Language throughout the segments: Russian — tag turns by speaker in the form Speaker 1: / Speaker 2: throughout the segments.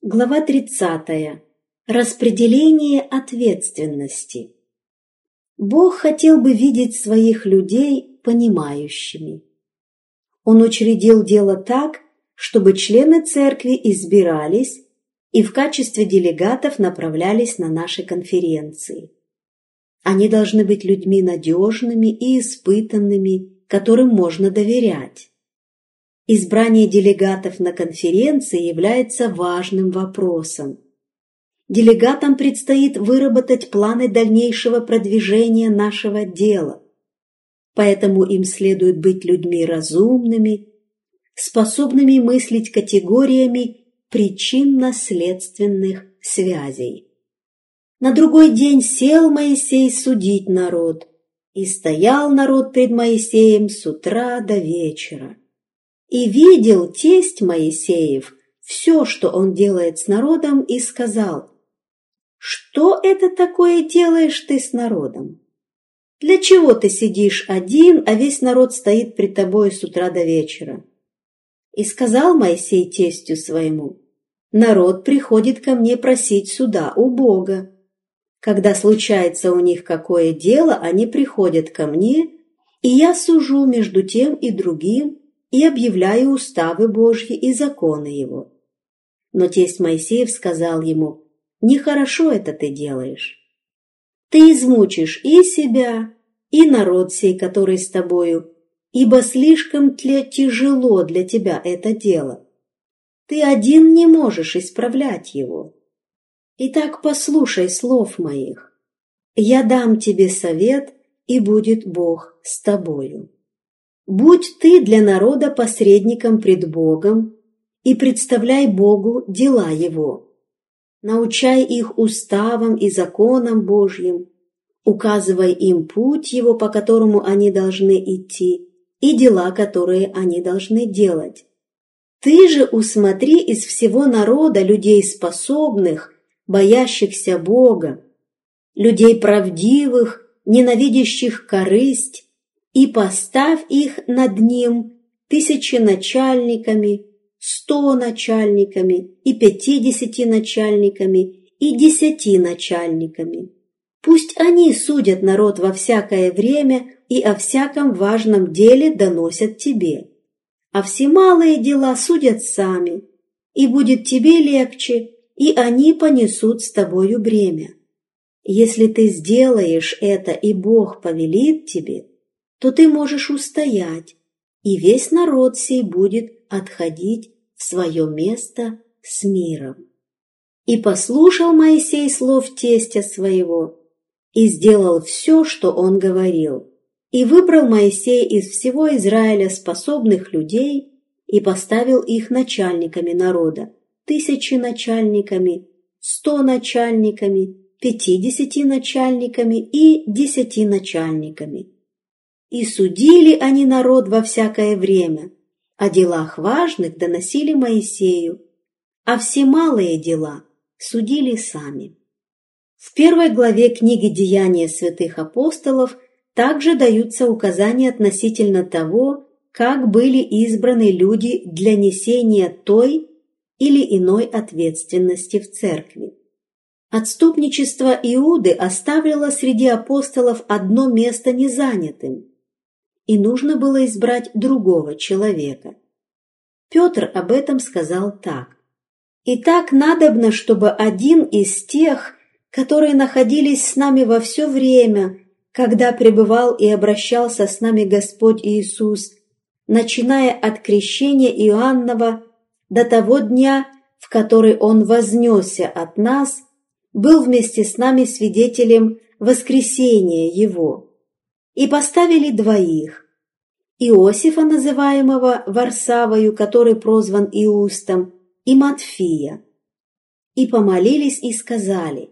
Speaker 1: Глава 30. Распределение ответственности. Бог хотел бы видеть своих людей понимающими. Он учредил дело так, чтобы члены церкви избирались и в качестве делегатов направлялись на наши конференции. Они должны быть людьми надежными и испытанными, которым можно доверять. Избрание делегатов на конференции является важным вопросом. Делегатам предстоит выработать планы дальнейшего продвижения нашего дела, поэтому им следует быть людьми разумными, способными мыслить категориями причинно-следственных связей. На другой день сел Моисей судить народ, и стоял народ пред Моисеем с утра до вечера. И видел тесть Моисеев все, что он делает с народом, и сказал: «Что это такое делаешь ты с народом? Для чего ты сидишь один, а весь народ стоит пред тобой с утра до вечера?» И сказал Моисей тестю своему: «Народ приходит ко мне просить суда у Бога. Когда случается у них какое дело, они приходят ко мне, и я сужу между тем и другим, и объявляю уставы Божьи и законы Его». Но тесть Моисеев сказал ему: «Нехорошо это ты делаешь. Ты измучишь и себя, и народ сей, который с тобою, ибо слишком тяжело для тебя это дело. Ты один не можешь исправлять его. Итак, послушай слов моих. Я дам тебе совет, и будет Бог с тобою. Будь ты для народа посредником пред Богом и представляй Богу дела Его. Научай их уставам и законам Божьим, указывай им путь Его, по которому они должны идти, и дела, которые они должны делать. Ты же усмотри из всего народа людей способных, боящихся Бога, людей правдивых, ненавидящих корысть, и поставь их над ним 1000 начальниками, 100 начальниками, и 50 начальниками, и 10 начальниками. Пусть они судят народ во всякое время и о всяком важном деле доносят тебе, а все малые дела судят сами, и будет тебе легче, и они понесут с тобою бремя. Если ты сделаешь это, и Бог повелит тебе, то ты можешь устоять, и весь народ сей будет отходить в свое место с миром». И послушал Моисей слов тестя своего, и сделал все, что он говорил. И выбрал Моисей из всего Израиля способных людей и поставил их начальниками народа, 1000 начальниками, 100 начальниками, 50 начальниками и 10 начальниками. И судили они народ во всякое время, о делах важных доносили Моисею, а все малые дела судили сами. В 1 главе книги «Деяния святых апостолов» также даются указания относительно того, как были избраны люди для несения той или иной ответственности в церкви. Отступничество Иуды оставило среди апостолов одно место незанятым, и нужно было избрать другого человека. Петр об этом сказал так: «Итак, надобно, чтобы один из тех, которые находились с нами во все время, когда пребывал и обращался с нами Господь Иисус, начиная от крещения Иоаннова до того дня, в который Он вознесся от нас, был вместе с нами свидетелем воскресения Его». И поставили двоих: Иосифа, называемого Варсавою, который прозван Иустом, и Матфия. И помолились и сказали: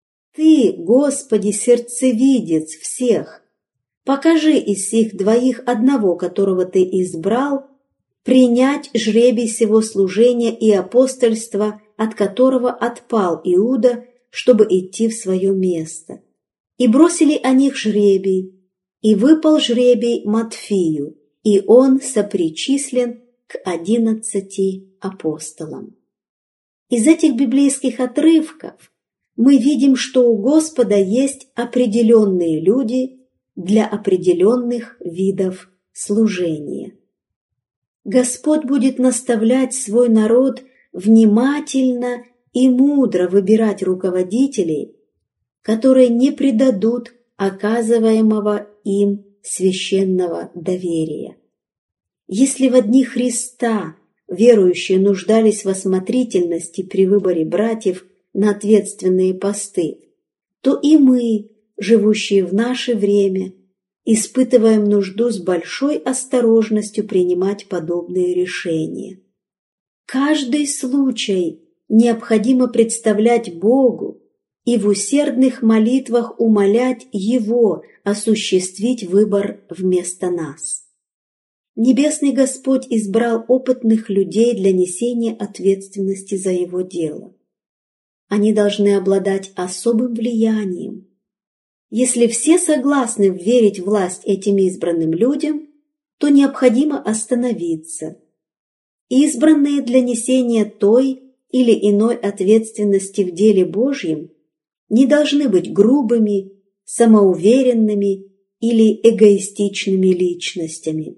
Speaker 1: «Ты, Господи, сердцевидец всех, покажи из сих двоих одного, которого Ты избрал, принять жребий сего служения и апостольства, от которого отпал Иуда, чтобы идти в свое место». И бросили о них жребий, и выпал жребий Матфию, и он сопричислен к 11 апостолам. Из этих библейских отрывков мы видим, что у Господа есть определенные люди для определенных видов служения. Господь будет наставлять свой народ внимательно и мудро выбирать руководителей, которые не предадут оказываемого им священного доверия. Если в дни Христа верующие нуждались в осмотрительности при выборе братьев на ответственные посты, то и мы, живущие в наше время, испытываем нужду с большой осторожностью принимать подобные решения. Каждый случай необходимо представлять Богу и в усердных молитвах умолять Его осуществить выбор вместо нас. Небесный Господь избрал опытных людей для несения ответственности за Его дело. Они должны обладать особым влиянием. Если все согласны верить власть этим избранным людям, то необходимо остановиться. Избранные для несения той или иной ответственности в деле Божьем не должны быть грубыми, самоуверенными или эгоистичными личностями.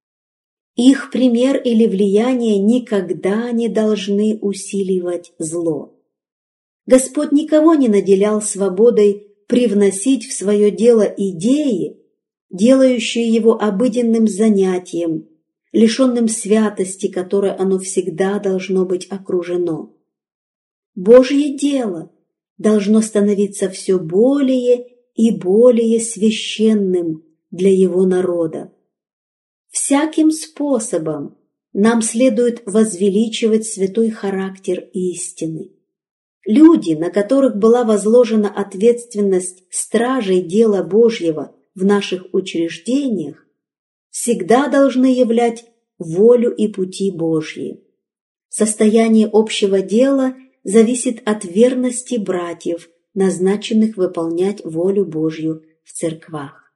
Speaker 1: Их пример или влияние никогда не должны усиливать зло. Господь никого не наделял свободой привносить в свое дело идеи, делающие его обыденным занятием, лишенным святости, которой оно всегда должно быть окружено. Божье дело должно становиться все более и более священным для его народа. Всяким способом нам следует возвеличивать святой характер истины. Люди, на которых была возложена ответственность стражей дела Божьего в наших учреждениях, всегда должны являть волю и пути Божьи. Состояние общего дела зависит от верности братьев, назначенных выполнять волю Божью в церквах.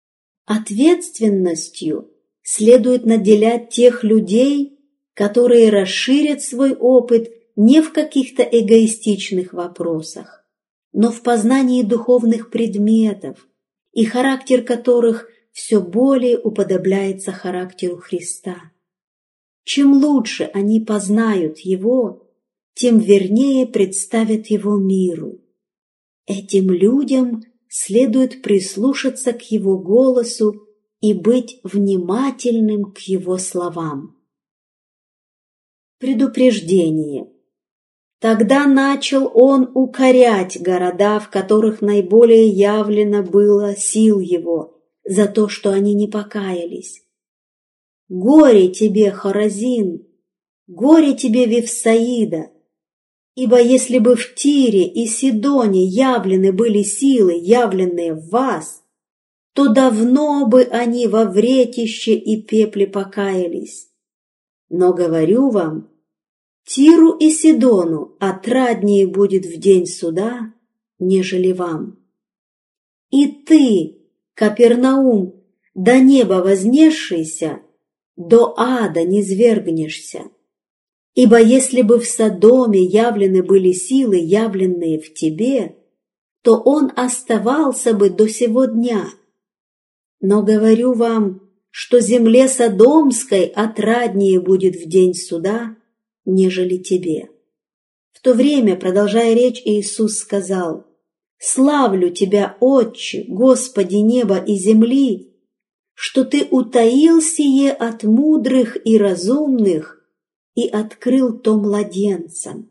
Speaker 1: Ответственностью следует наделять тех людей, которые расширят свой опыт не в каких-то эгоистичных вопросах, но в познании духовных предметов, и характер которых все более уподобляется характеру Христа. Чем лучше они познают Его, тем вернее представят Его миру. Этим людям следует прислушаться к Его голосу и быть внимательным к Его словам. Предупреждение. Тогда начал он укорять города, в которых наиболее явлено было сил его, за то, что они не покаялись. «Горе тебе, Хоразин! Горе тебе, Вифсаида! Ибо если бы в Тире и Сидоне явлены были силы, явленные в вас, то давно бы они во вретище и пепле покаялись. Но говорю вам, Тиру и Сидону отраднее будет в день суда, нежели вам. И ты, Капернаум, до неба вознесшийся, до ада низвергнешься. Ибо если бы в Содоме явлены были силы, явленные в тебе, то он оставался бы до сего дня. Но говорю вам, что земле Содомской отраднее будет в день суда, нежели тебе». В то время, продолжая речь, Иисус сказал: «Славлю Тебя, Отче, Господи неба и земли, что Ты утаил сие от мудрых и разумных и открыл то младенцам.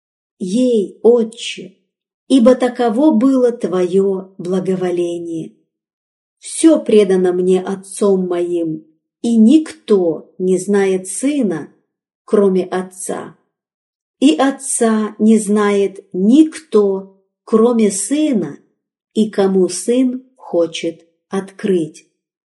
Speaker 1: Ей, Отче, ибо таково было Твое благоволение. Все предано мне Отцом моим, и никто не знает Сына, кроме Отца, и Отца не знает никто, кроме Сына, и кому Сын хочет открыть.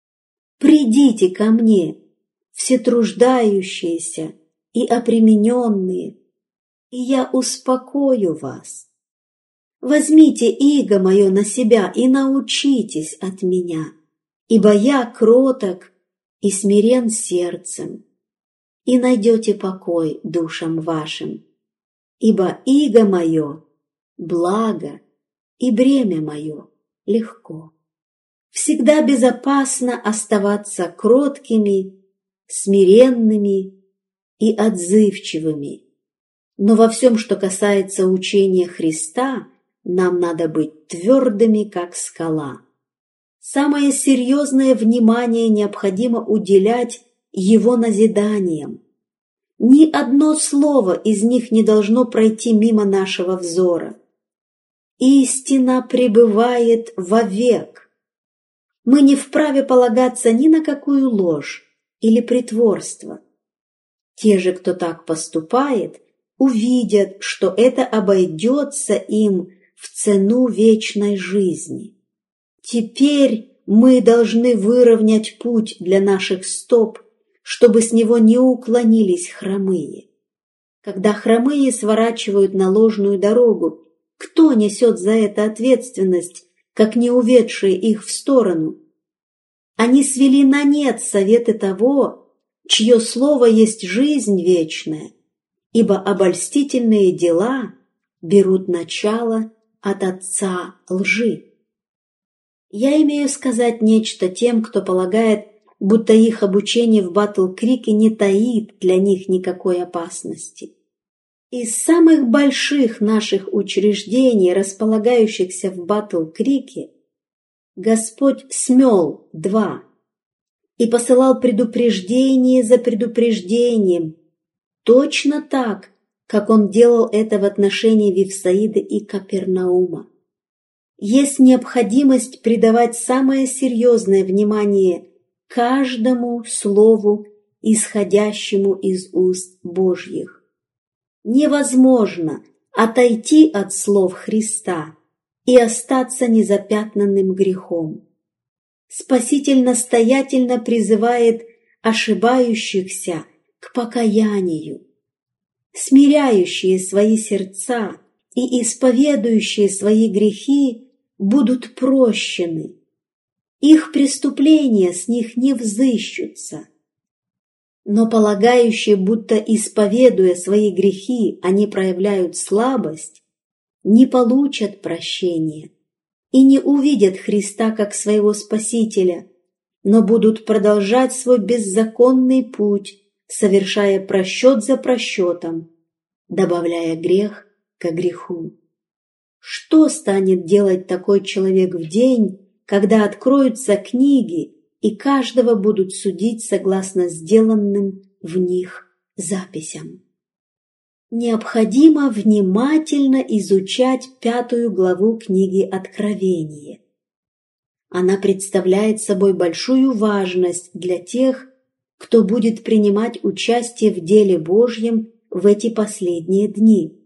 Speaker 1: Придите ко мне, все труждающиеся и обремененные, и я успокою вас. Возьмите иго мое на себя и научитесь от меня, ибо я кроток и смирен сердцем, и найдете покой душам вашим. ибо иго мое благо, и бремя мое легко. Всегда безопасно оставаться кроткими, смиренными и отзывчивыми. Но во всем, что касается учения Христа, нам надо быть твердыми, как скала. Самое серьезное внимание необходимо уделять Его назиданиям. Ни одно слово из них не должно пройти мимо нашего взора. Истина пребывает вовек. Мы не вправе полагаться ни на какую ложь или притворство. Те же, кто так поступает, увидят, что это обойдется им в цену вечной жизни. Теперь мы должны выровнять путь для наших стоп, чтобы с него не уклонились хромые. Когда хромые сворачивают на ложную дорогу, кто несет за это ответственность, как не уведшие их в сторону? Они свели на нет советы того, чье слово есть жизнь вечная, ибо обольстительные дела берут начало от отца лжи. Я имею сказать нечто тем, кто полагает, будто их обучение в Батл-Крике не таит для них никакой опасности. Из самых больших наших учреждений, располагающихся в Батл-Крике, Господь смел 2 и посылал предупреждение за предупреждением, точно так, как Он делал это в отношении Вифсаиды и Капернаума. Есть необходимость придавать самое серьезное внимание каждому слову, исходящему из уст Божьих. Невозможно отойти от слов Христа и остаться незапятнанным грехом. Спаситель настоятельно призывает ошибающихся к покаянию. Смиряющие свои сердца и исповедующие свои грехи будут прощены. Их преступления с них не взыщутся. Но полагающие, будто исповедуя свои грехи, они проявляют слабость, не получат прощения и не увидят Христа как своего Спасителя, но будут продолжать свой беззаконный путь, совершая просчет за просчетом, добавляя грех ко греху. Что станет делать такой человек в день, когда откроются книги, и каждого будут судить согласно сделанным в них записям? Необходимо внимательно изучать 5 главу книги Откровения. Она представляет собой большую важность для тех, кто будет принимать участие в деле Божьем в эти последние дни.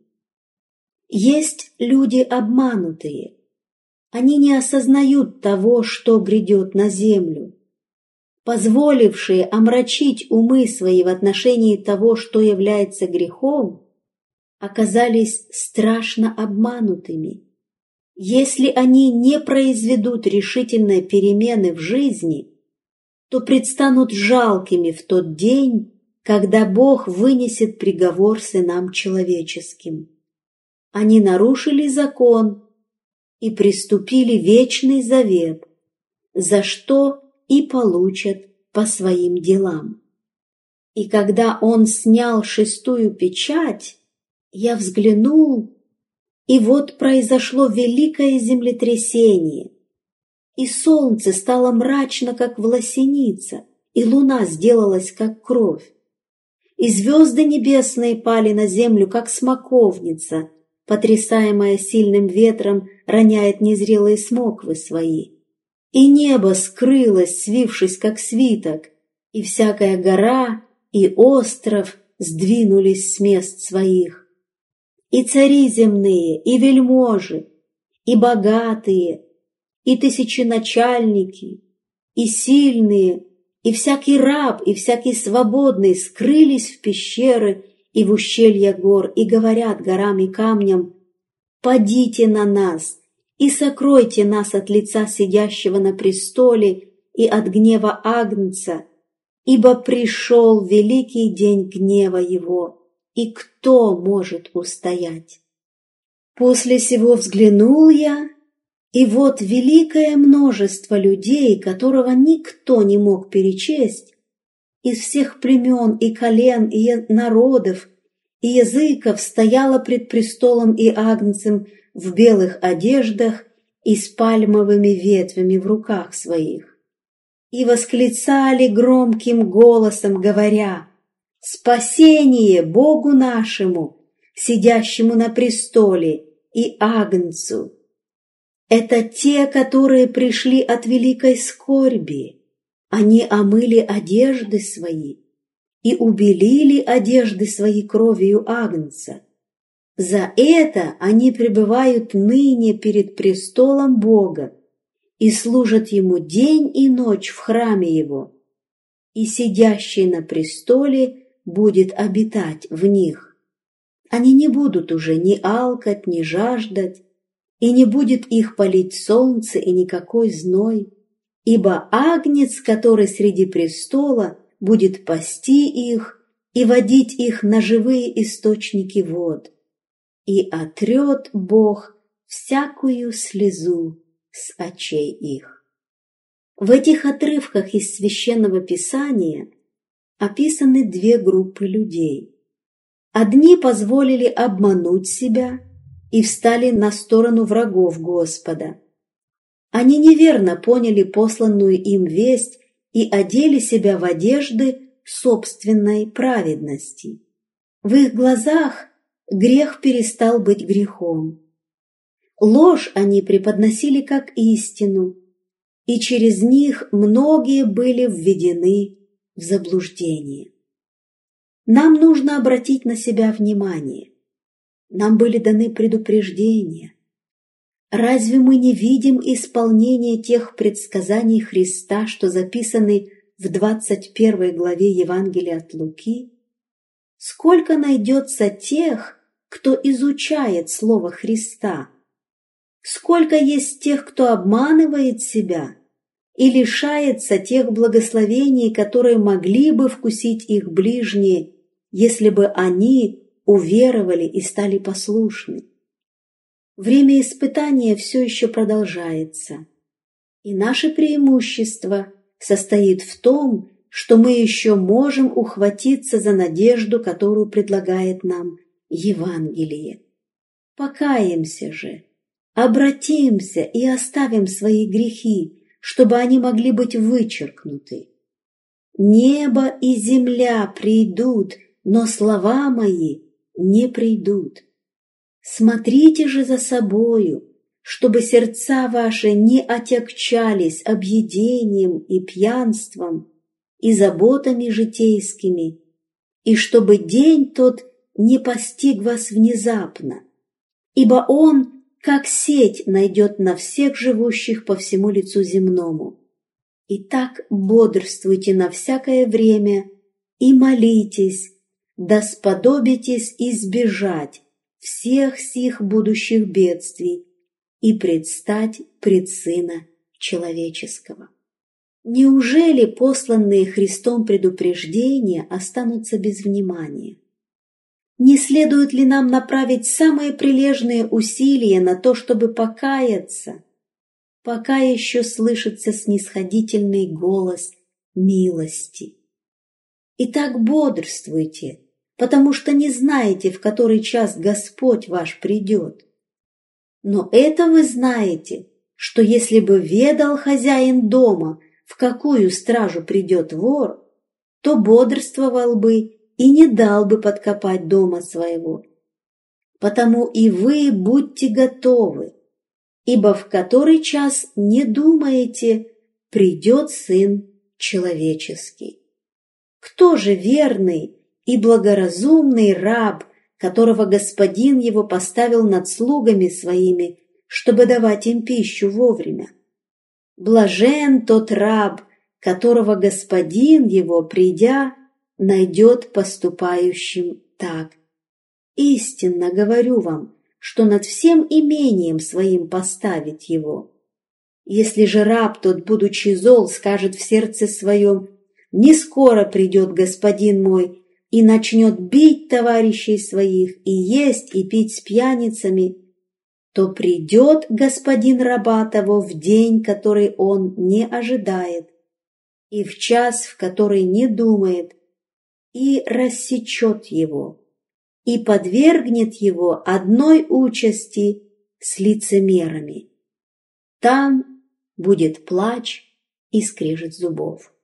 Speaker 1: Есть люди обманутые. Они не осознают того, что грядет на землю. Позволившие омрачить умы свои в отношении того, что является грехом, оказались страшно обманутыми. Если они не произведут решительной перемены в жизни, то предстанут жалкими в тот день, когда Бог вынесет приговор сынам человеческим. Они нарушили закон и приступили вечный завет, за что и получат по своим делам. И когда Он снял 6-ю печать, я взглянул, и вот произошло великое землетрясение, и солнце стало мрачно, как власеница, и луна сделалась, как кровь, и звезды небесные пали на землю, как смоковница, потрясаемая сильным ветром, роняет незрелые смоквы свои. И небо скрылось, свившись, как свиток, и всякая гора и остров сдвинулись с мест своих. И цари земные, и вельможи, и богатые, и тысяченачальники, и сильные, и всякий раб, и всякий свободный скрылись в пещеры и в ущелья гор, и говорят горам и камням: «Падите на нас и сокройте нас от лица сидящего на престоле и от гнева Агнца, ибо пришел великий день гнева его, и кто может устоять? После сего взглянул я, и вот великое множество людей, которого никто не мог перечесть, из всех племен и колен и народов и языков стояло пред престолом и Агнцем в белых одеждах и с пальмовыми ветвями в руках своих. И восклицали громким голосом, говоря: «Спасение Богу нашему, сидящему на престоле, и Агнцу! Это те, которые пришли от великой скорби. Они омыли одежды свои и убелили одежды свои кровью Агнца. За это они пребывают ныне перед престолом Бога и служат Ему день и ночь в храме Его, и сидящий на престоле будет обитать в них. Они не будут уже ни алкать, ни жаждать, и не будет их палить солнце и никакой зной, ибо Агнец, который среди престола, будет пасти их и водить их на живые источники вод, и отрет Бог всякую слезу с очей их». В этих отрывках из Священного Писания описаны две группы людей. Одни позволили обмануть себя и встали на сторону врагов Господа. Они неверно поняли посланную им весть и одели себя в одежды собственной праведности. В их глазах грех перестал быть грехом. Ложь они преподносили как истину, и через них многие были введены в заблуждение. Нам нужно обратить на себя внимание. Нам были даны предупреждения. Разве мы не видим исполнения тех предсказаний Христа, что записаны в 21 главе Евангелия от Луки? Сколько найдется тех, кто изучает Слово Христа? Сколько есть тех, кто обманывает себя и лишается тех благословений, которые могли бы вкусить их ближние, если бы они уверовали и стали послушны. Время испытания все еще продолжается, и наше преимущество состоит в том, что мы еще можем ухватиться за надежду, которую предлагает нам Евангелие. Покаемся же, обратимся и оставим свои грехи, чтобы они могли быть вычеркнуты. Небо и земля придут, но слова мои не придут. Смотрите же за собою, чтобы сердца ваши не отягчались объедением и пьянством и заботами житейскими, и чтобы день тот не постиг вас внезапно, ибо он, как сеть, найдет на всех живущих по всему лицу земному. Итак, бодрствуйте на всякое время и молитесь, да сподобитесь избежать всех сих будущих бедствий и предстать пред Сына Человеческого. Неужели посланные Христом предупреждения останутся без внимания? Не следует ли нам направить самые прилежные усилия на то, чтобы покаяться, пока еще слышится снисходительный голос милости? Итак, бодрствуйте, потому что не знаете, в который час Господь ваш придет. Но это вы знаете, что если бы ведал хозяин дома, в какую стражу придет вор, то бодрствовал бы и не дал бы подкопать дома своего. Потому и вы будьте готовы, ибо в который час не думаете, придет Сын Человеческий. Кто же верный и благоразумный раб, которого господин его поставил над слугами своими, чтобы давать им пищу вовремя? Блажен тот раб, которого господин его, придя, найдет поступающим так. Истинно говорю вам, что над всем имением своим поставит его. Если же раб тот, будучи зол, скажет в сердце своем: «Не скоро придет господин мой», и начнет бить товарищей своих, и есть, и пить с пьяницами, то придет господин раба того в день, который он не ожидает, и в час, в который не думает, и рассечет его, и подвергнет его одной участи с лицемерами. Там будет плач и скрежет зубов.